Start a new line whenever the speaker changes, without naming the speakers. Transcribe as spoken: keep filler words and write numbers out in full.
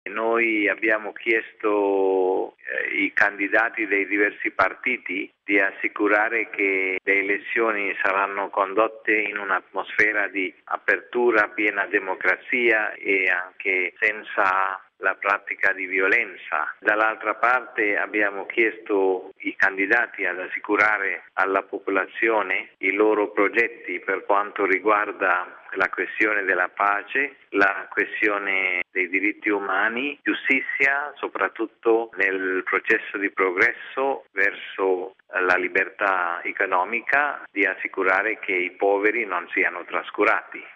Noi abbiamo chiesto eh, i candidati dei diversi partiti di assicurare che le elezioni saranno condotte in un'atmosfera di apertura, piena democrazia e anche senza la pratica di violenza. Dall'altra parte abbiamo chiesto i candidati ad assicurare alla popolazione i loro progetti per quanto riguarda la questione della pace, la questione dei diritti umani, giustizia, soprattutto nel processo di progresso verso la libertà economica, di assicurare che i poveri non siano trascurati.